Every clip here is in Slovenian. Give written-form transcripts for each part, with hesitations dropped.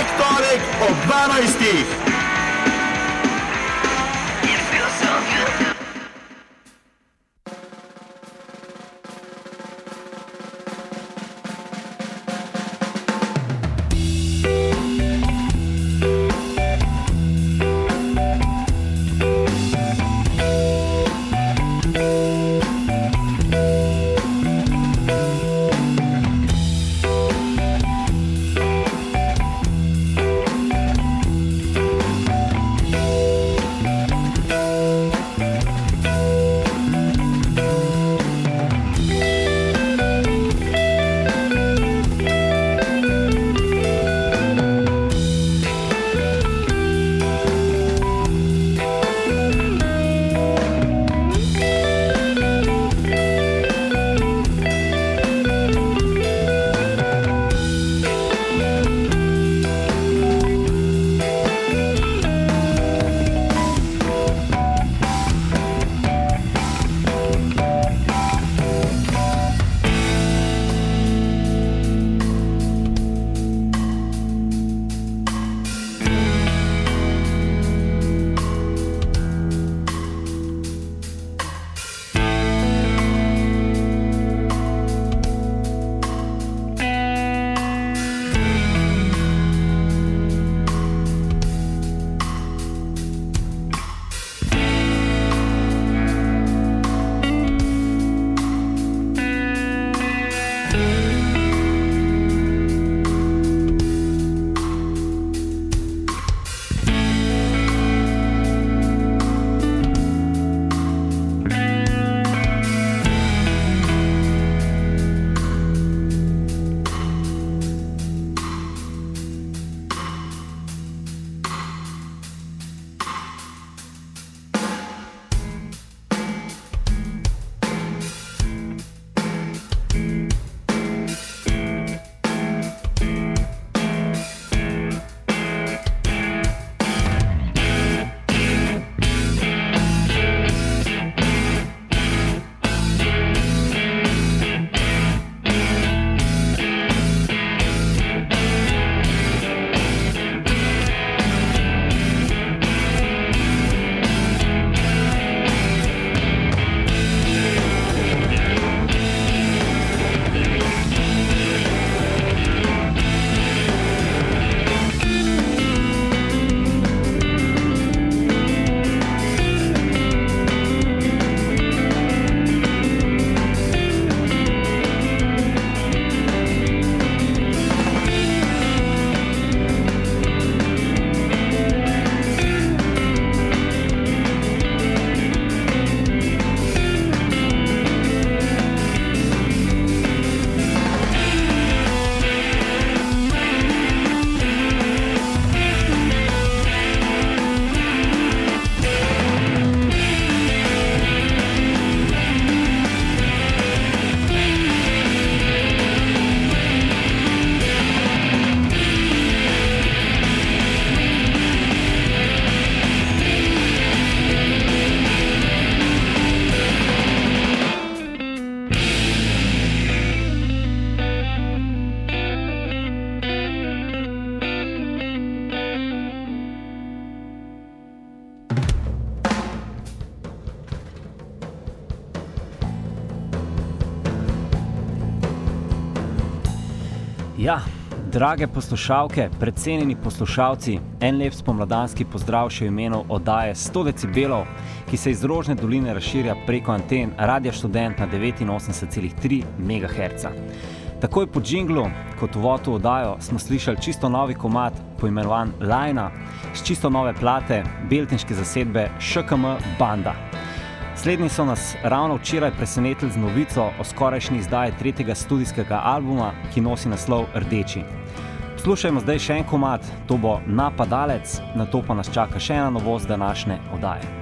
vsak torek ob 12. Ja, drage poslušalke, predcenjeni poslušalci, en lep spomladanski pozdrav še v imenu oddaje 100 decibelov, ki se iz Rožne doline razširja preko anten Radia Študent na 89,3 MHz. Takoj po džinglu, kot uvod v oddajo, smo slišali čisto novi komad, poimenovan Lajna, s čisto nove plate beltinške zasedbe ŠKM Banda. Slednji so nas ravno včeraj presenetili z novico o skorajšnji izdaji 3. studijskega albuma, ki nosi naslov Rdeči. Poslušajmo zdaj še en komad, to bo Napadalec, nato pa nas čaka še ena novost današnje oddaje.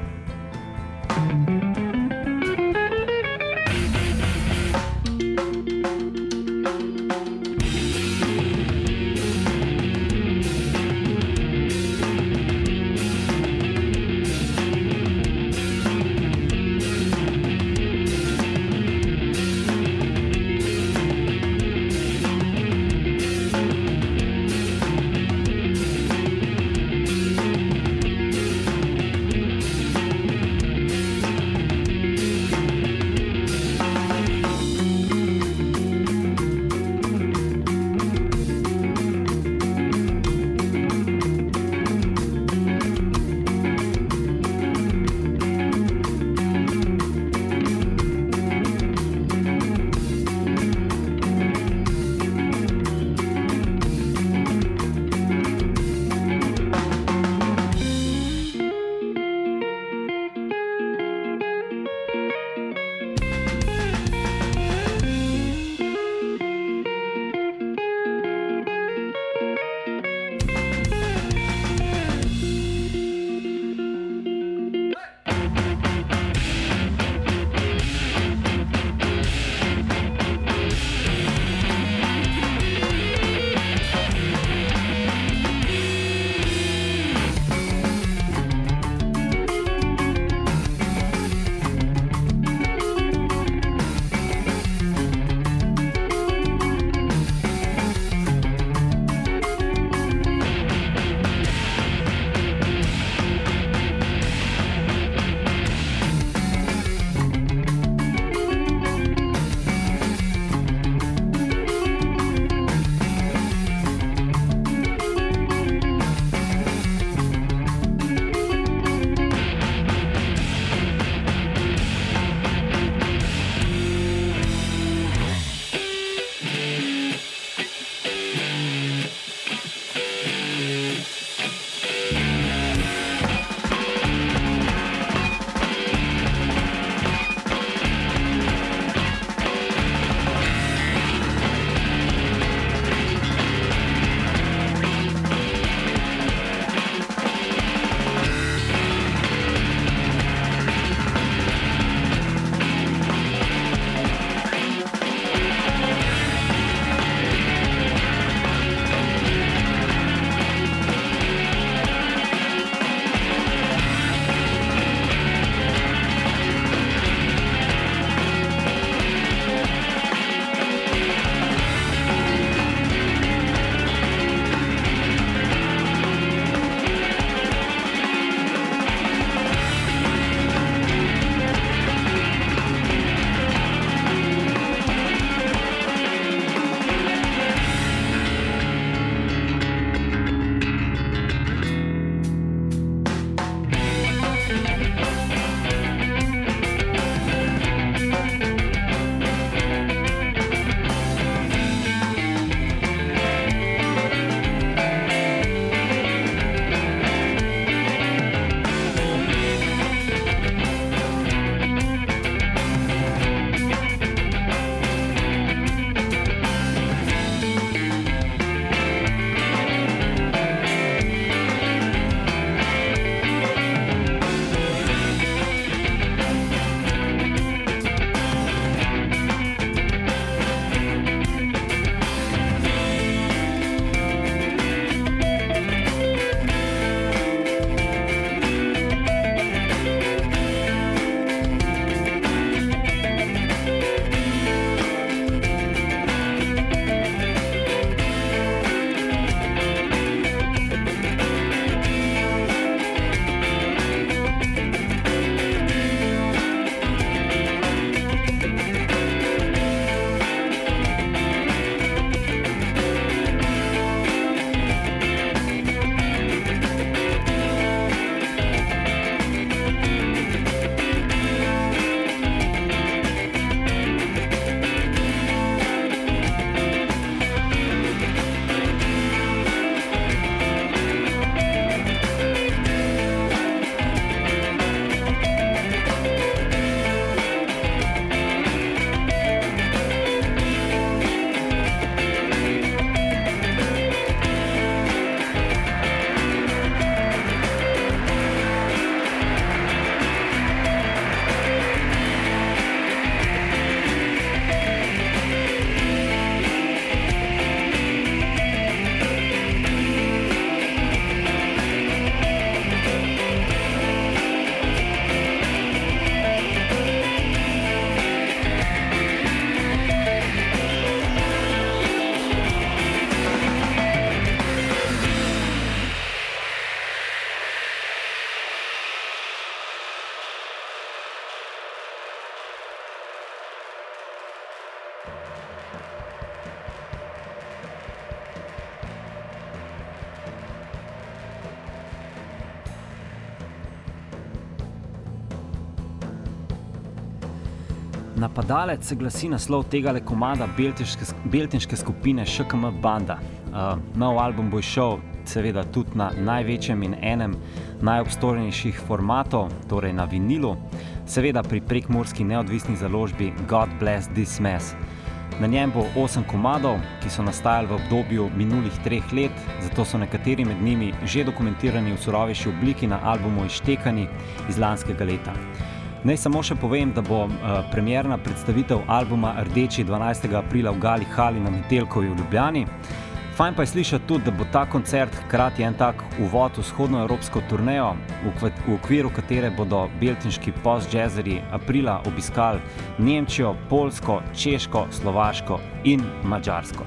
Napadalec se glasi naslov tegale komada beltinške skupine ŠKM Banda. Nov album bo izšel seveda tudi na največjem in enem najobstojnejših formatov, torej na vinilu, seveda pri prekmurski neodvisni založbi God Bless This Mess. Na njem bo 8 komadov, ki so nastajali v obdobju minulih 3 let, zato so nekateri med njimi že dokumentirani v surovejši obliki na albumu Izštekani iz lanskega leta. Naj samo še povem, da bo premierna predstavitev albuma Rdeči 12. aprila v Gali Hali na Metelkovi v Ljubljani. Fajn pa je slišati tudi, da bo ta koncert hkrati en tak uvod v vzhodnoevropsko turnejo, v okviru katere bodo beltinški post-jazzerji aprila obiskali Nemčijo, Poljsko, Češko, Slovaško in Madžarsko.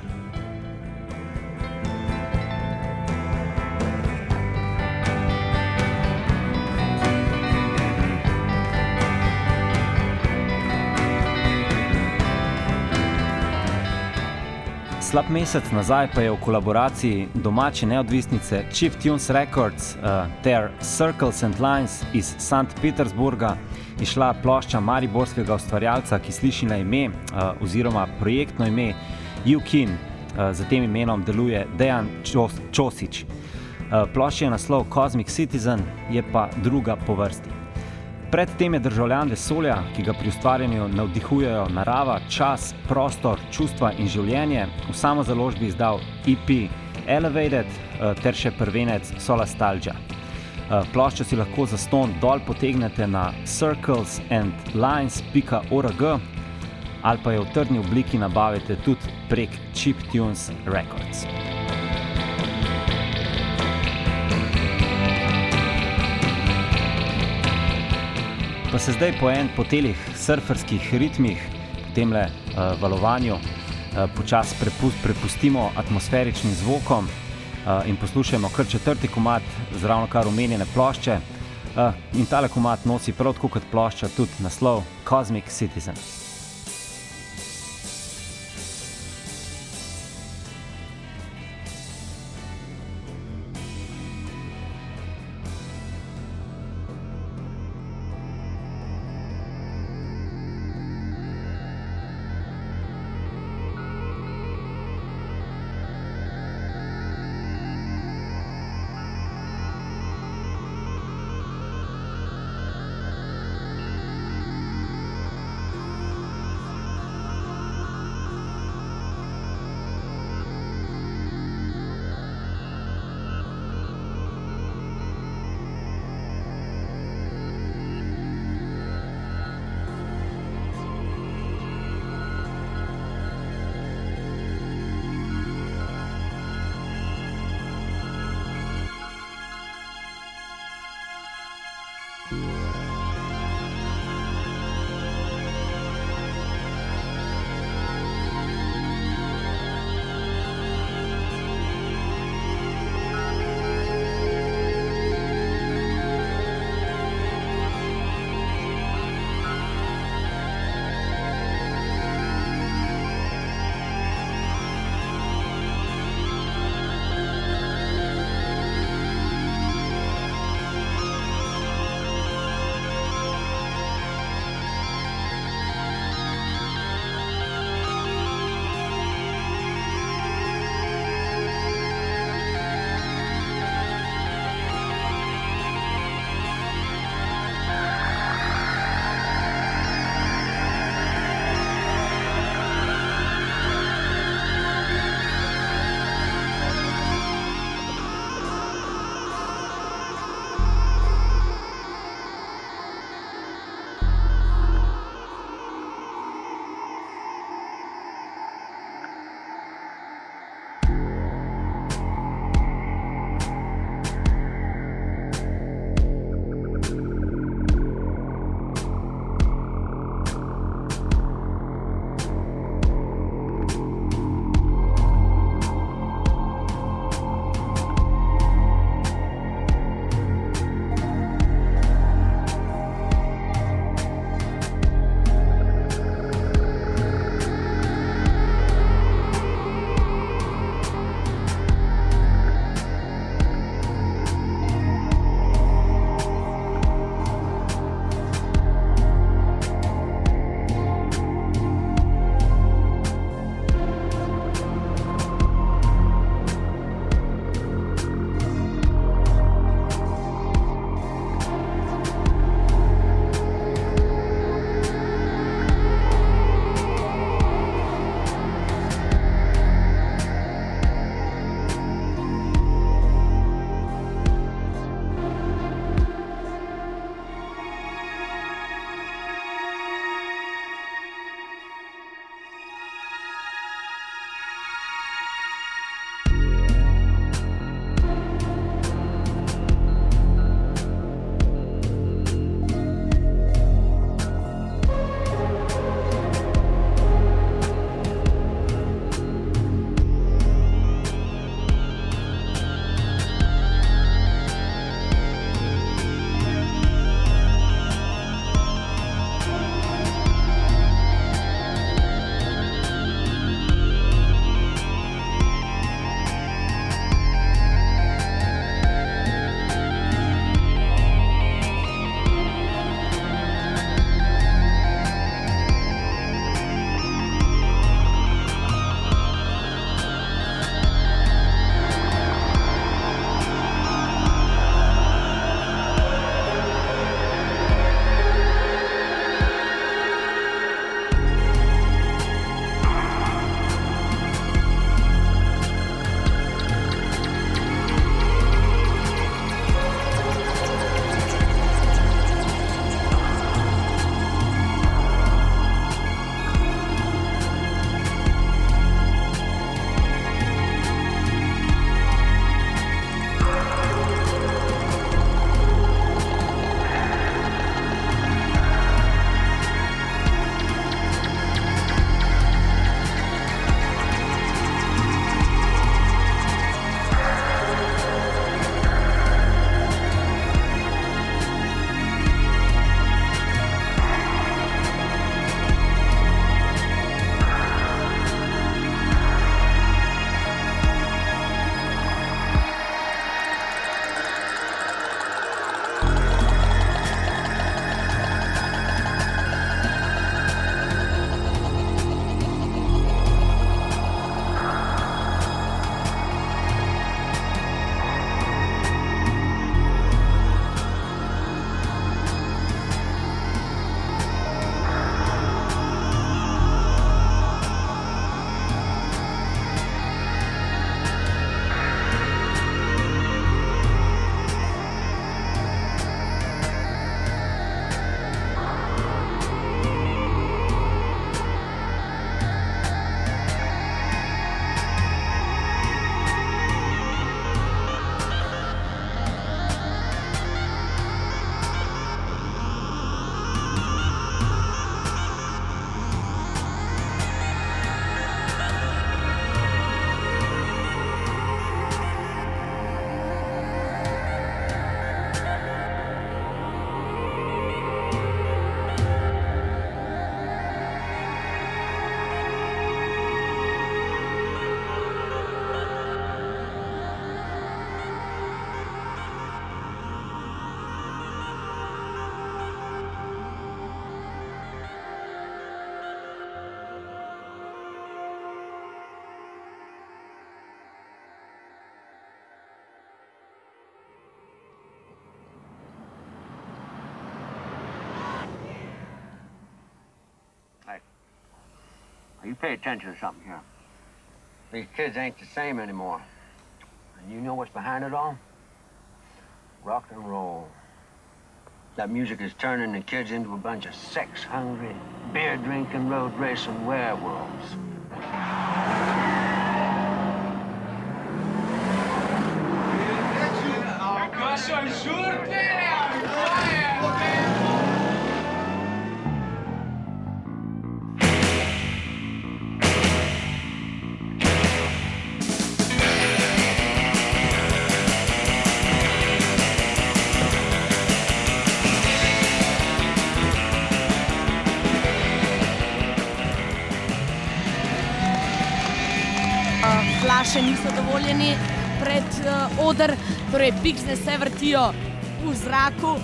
Slab mesec nazaj pa je v kolaboraciji domače neodvisnice Cheap Tunes Records ter Circles and Lines iz St. Petersburga izšla plošča mariborskega ustvarjalca, ki sliši na ime oziroma projektno ime Jukin. Za tem imenom deluje Dejan Čosić. Plošča je naslov Cosmic Citizen, je pa druga po vrsti. Predtem je državljan vesolja, ki ga pri ustvarjanju navdihujejo narava, čas, prostor, čustva in življenje, v samozaložbi izdal EP Elevated ter še prvenec Solastalgia. Ploščo si lahko zastonj dol potegnete na circlesandlines.org ali pa jo v trdni obliki nabavite tudi prek Cheap Tunes Records. Pa se zdaj po telih surferskih ritmih, po temle valovanju, počas prepustimo atmosferičnim zvokom in poslušajmo kar 4. komad z ravnokar omenjene plošče. In tale komad nosi prav tako kot plošča tudi naslov Cosmic Citizen. You pay attention to something here. These kids ain't the same anymore. And you know what's behind it all? Rock and roll. That music is turning the kids into a bunch of sex-hungry, beer-drinking, road-racing werewolves. Flaše niso dovoljeni pred oder, torej piksne se vrtijo v zraku.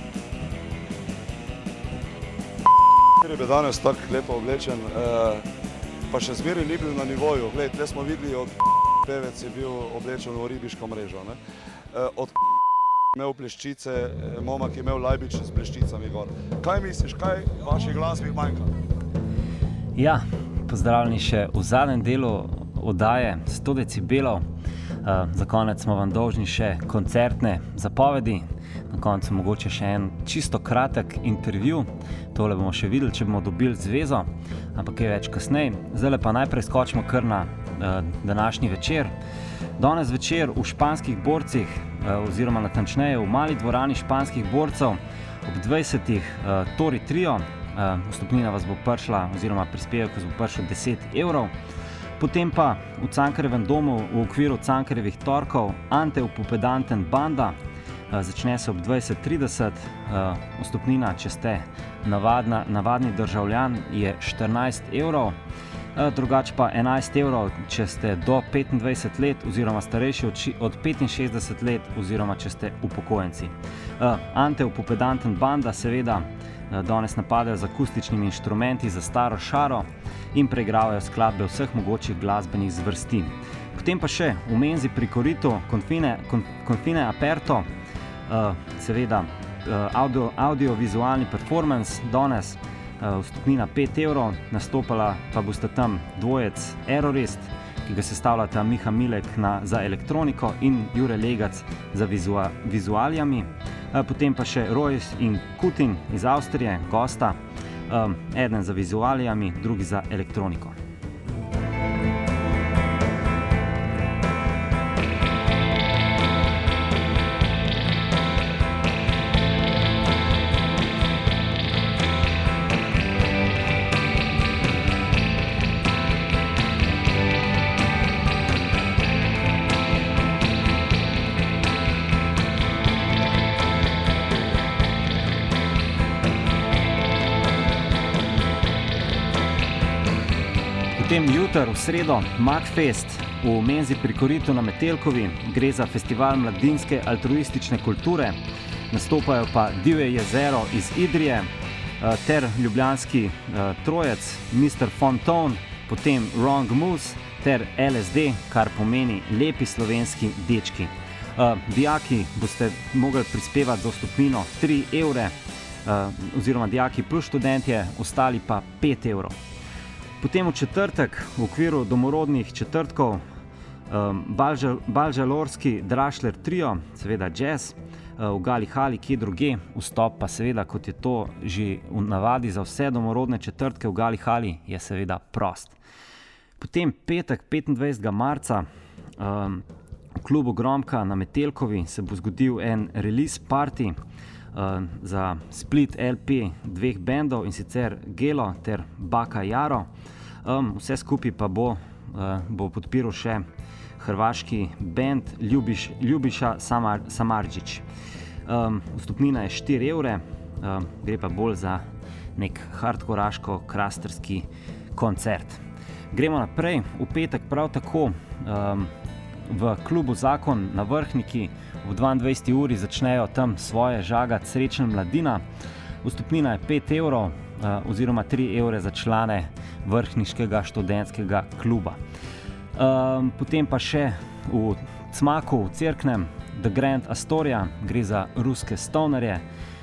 Je bil danes tako lepo oblečen, pa še zmeraj ni bil na nivoju. Glej, tle smo videli, od pevec je bil oblečen v ribiško mrežo. Ne? Od imel pleščice, momak je imel lajbič s pleščicami gor. Kaj misliš, kaj vaši glasbi manjka? Ja, pozdravljeni še v zadnjem delu oddaje 100 decibelov. Za konec smo vam dolžni še koncertne zapovedi. Na koncu mogoče še en čisto kratek intervju. Tole bomo še videli, če bomo dobili zvezo, ampak je več kasneje. Zdaj pa najprej skočimo kar na današnji večer. Danes večer v Španskih borcih, oziroma natančneje v mali dvorani Španskih borcev ob 20. Tori Trio. Vstopnina vas bo prišla, oziroma prispevek vas bo prišel 10 evrov. Potem pa v Cankarjevem domu v okviru Cankarjevih torkov Ante Upopedanten banda. Začne se ob 20:30. Vstopnina, če ste navadni državljan, je 14 evrov. Drugače pa 11 evrov, če ste do 25 let oziroma starejši od 65 let oziroma če ste upokojenci. Ante Upopedanten banda seveda danes napadajo z akustičnimi inštrumenti za staro šaro in preigravajo skladbe vseh mogočih glasbenih zvrsti. Potem pa še v menzi pri koritu Confine Aperto, seveda audiovizualni performance danes, vstopnina 5 evrov, nastopala pa boste tam dvojec Errorist, ki ga sestavljata Miha Milek za elektroniko in Jure Legac za vizualijami. Potem pa še Royce in Kutin iz Avstrije, gosta, eden za vizualijami, drugi za elektroniko. Potem jutr v sredo Magfest v menzi pri koritu na Metelkovi. Gre za festival mladinske altruistične kulture. Nastopajo pa Divje jezero iz Idrije ter ljubljanski trojec Mr. Fontaine, potem Wrong Moose ter LSD, kar pomeni lepi slovenski dečki. Dijaki boste mogli prispevati za vstopnino 3 evre, oziroma dijaki plus študentje, ostali pa 5 evrov. Potem v četrtek v okviru domorodnih četrtkov Balžalorski Drašler trio, seveda jazz, v Gali Hali, kje druge, vstop pa seveda, kot je to že v navadi za vse domorodne četrtke v Gali Hali, je seveda prost. Potem petek 25. marca v klubu Gromka na Metelkovi se bo zgodil en release party za split LP dveh bendov, in sicer Gelo ter Baka Jaro. Vse skupaj pa bo podpiral še hrvaški bend Ljubiša Samardžić. Vstopnina je 4 evre, gre pa bolj za nek hardkoraško-krasterski koncert. Gremo naprej, v petek prav tako v klubu Zakon na Vrhniki v 22. uri začnejo tam svoje žagati Srečna mladina. Vstopnina je 5 evrov oziroma 3 evre za člane vrhniškega študentskega kluba. Potem pa še v Cmaku, v Cerknem, The Grand Astoria, gre za ruske stonerje,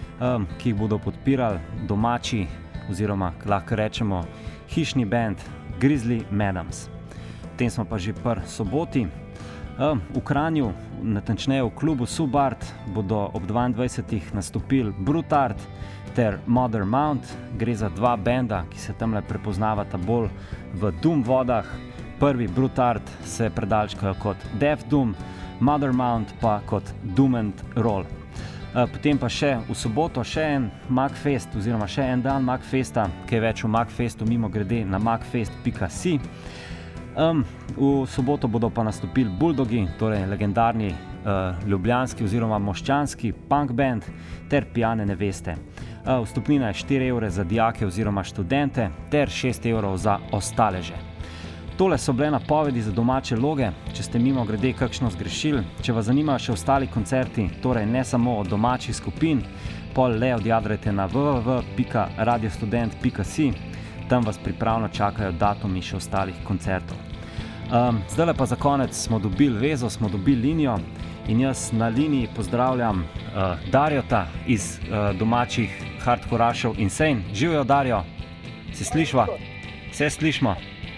ki jih bodo podpirali domači oziroma lahko rečemo hišni band Grizzly Madams. Potem smo pa že pri soboti. V Kranju, natančneje v klubu Subart, bodo ob 22. nastopili Brutart ter Mother Mount. Gre za dva benda, ki se tamle prepoznavata bolj v Doom vodah. Prvi Brutart se predalčkajo kot Death Doom, Mother Mount pa kot Doom and Roll. Potem pa še v soboto še en Magfest oziroma še en dan Magfesta, kaj več o Magfestu mimo grede na magfest.si. V soboto bodo pa nastopili Bulldogi, torej legendarni ljubljanski oziroma moščanski punk band ter Pijane neveste. Vstopnina je 4 evre za dijake oziroma študente ter 6 evrov za ostaleže. Tole so bile napovedi za domače loge, če ste mimo grede kakšno zgrešili. Če vas zanimajo še ostali koncerti, torej ne samo od domačih skupin, pol le odjadrajte na www.radiostudent.si, tam vas pripravno čakajo datumi še ostalih koncertov. Zdaj pa za konec smo dobili vezo, smo dobili linijo in jaz na liniji pozdravljam Darjota iz domačih hardkorašev Insane. Živijo, Darjo, se slišva? Vse slišmo?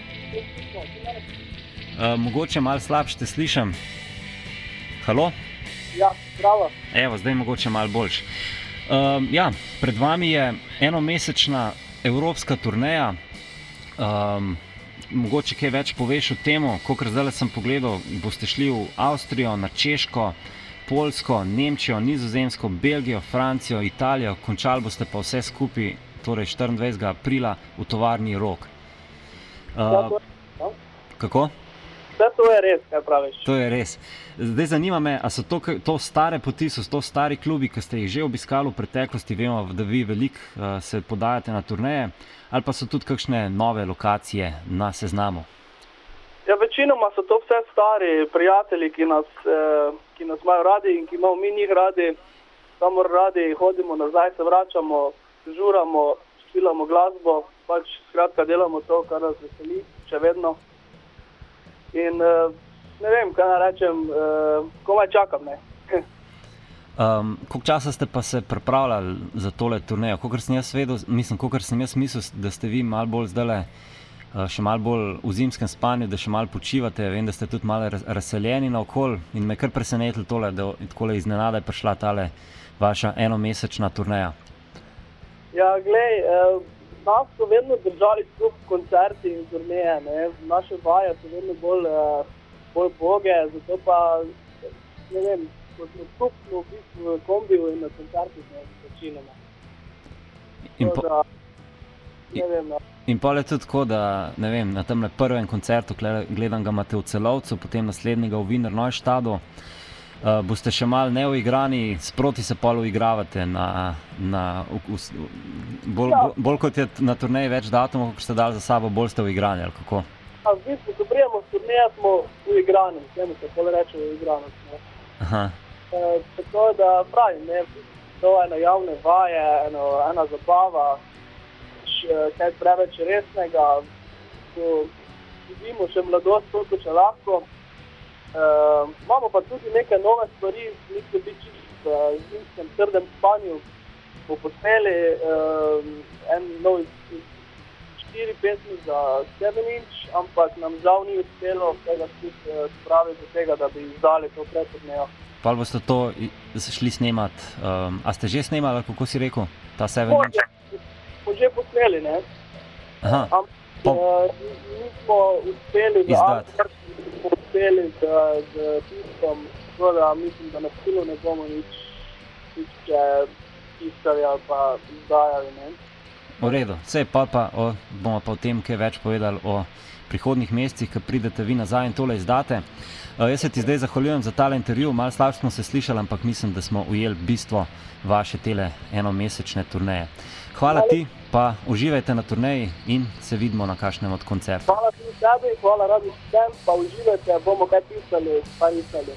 Mogoče malo slabše te slišim. Halo? Ja, bravo. Evo, zdaj mogoče malo boljš. Pred vami je enomesečna evropska turneja. Mogoče kaj več poveš o temu, kakor zdaj sem pogledal, boste šli v Avstrijo, na Češko, Poljsko, Nemčijo, Nizozemsko, Belgijo, Francijo, Italijo, končali boste pa vse skupaj, torej 24. aprila v tovarni Rog. Kako? Vse to je res, kaj praviš. To je res. Zdaj zanima me, a so to stare poti, so to stari klubi, ki ste jih že obiskali v preteklosti, vemo, da vi veliko se podajate na turneje, ali pa so tudi kakšne nove lokacije na seznamu? Ja, večinoma so to vse stari prijatelji, ki nas imajo radi in ki imamo mi njih radi, kamor radi hodimo nazaj, se vračamo, žuramo, špilamo glasbo, pač skratka delamo to, kar nas veseli, še vedno. In ne vem, kaj rečem, komaj čakam, ne. Koliko časa ste pa se pripravljali za tole turnejo? Kakor sem jaz mislil, da ste vi malo bolj zdajle, še malo bolj v zimskem spanju, da še malo počivate, vem, da ste tudi malo razseljeni naokoli in me kar presenetilo tole, da takole iznenada je prišla tale vaša enomesečna turneja. Ja, glej, nas so vedno držali skupaj koncerti in turneje, ne. Naše vaje so vedno bolj boge, zato pa, ne vem, ko smo skupno v bistvu v kombiju in na koncertih večinoma. In pol je tudi tako, da ne vem, na temle prvem koncertu gledam ga imate v Celovcu, potem naslednjega v Wiener Neustadu. Boste še malo neuigrani, sproti se pol uigravate bolj kot je na turneji več datumov, ko ste dali za sabo, bolj ste uigrani, ali kako? V bistvu, ko prijemo s turneja, smo uigrani, temu se pol reče uigranost. Tako da pravim, ne, to je ena javne vaje, ena zabava, kaj preveč resnega, ko živimo še mladost, toliko če lahko. Imamo pa tudi neke nove stvari, nekaj biti v zimskem trdem spanju, bo posneli en nov 4 pesmi za 7 inch, ampak nam žal ni uspelo tega spraviti do tega, da bi izdali to predturnejo. Pa boste to šli snemat, a ste že snemali, kako si rekel, ta 7 inch? Smo že posneli, ne? Nismo uspeli z tiskom, tako da mislim, da na stilu ne bomo nič tiskali ali pa izdajali, ne? V redu, vse pa bomo pa o tem kaj več povedali o prihodnih mesecih, ko pridete vi nazaj in tole izdate. Jaz se ti zdaj zahvaljujem za tale intervju, malo slabše smo se slišali, ampak mislim, da smo ujeli bistvo vaše tele enomesečne turneje. Hvala ti, pa uživajte na turneji in se vidimo na kakšnem od koncertov. Hvala tudi tebi, hvala radi vsem, pa uživajte, bomo kaj pisali, pa pisali.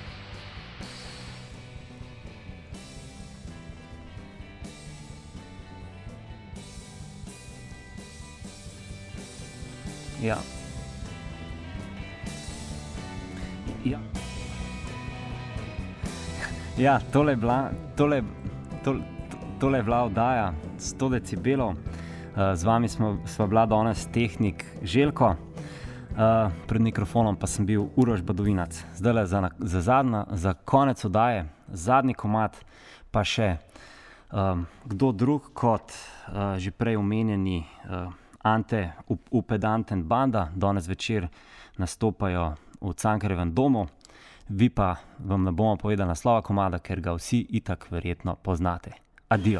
Ja. Ja, tole je bila oddaja 100 decibelov. Z vami sva bila danes tehnik Željko, pred mikrofonom pa sem bil Uroš Badovinac. Zdaj za konec oddaje, zadnji komad, pa še kdo drug kot že prej omenjeni Ante Upedanten banda. Danes večer nastopajo v Cankarjevem domu. Vi pa vam ne bomo povedali naslova komada, ker ga vsi itak verjetno poznate. Adijo.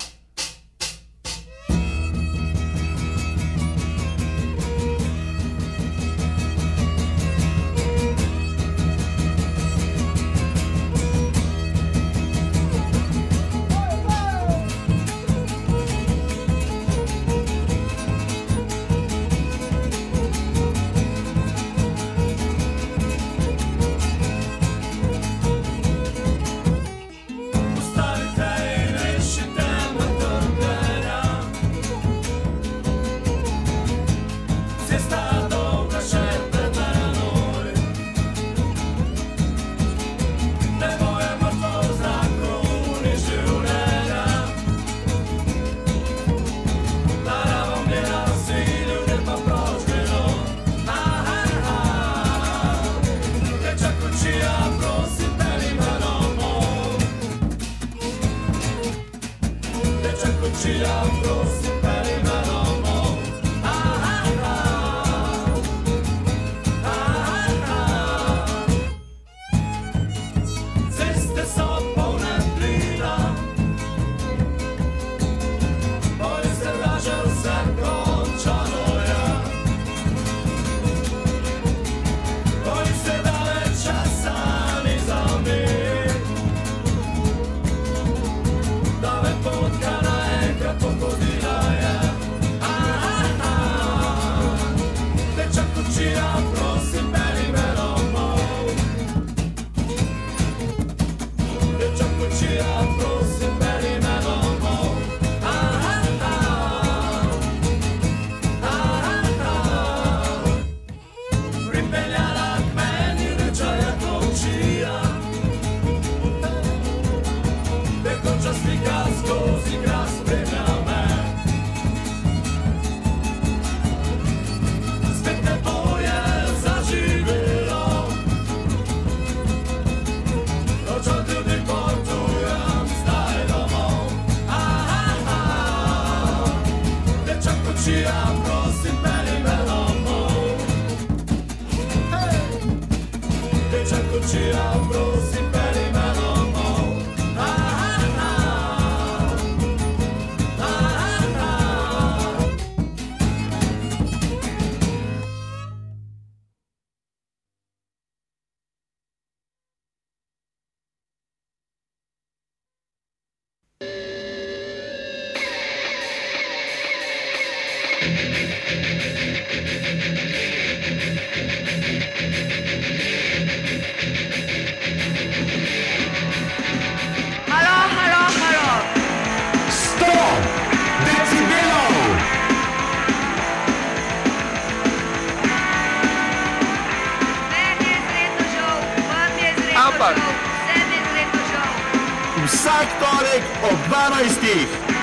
Vsak torek ob 12.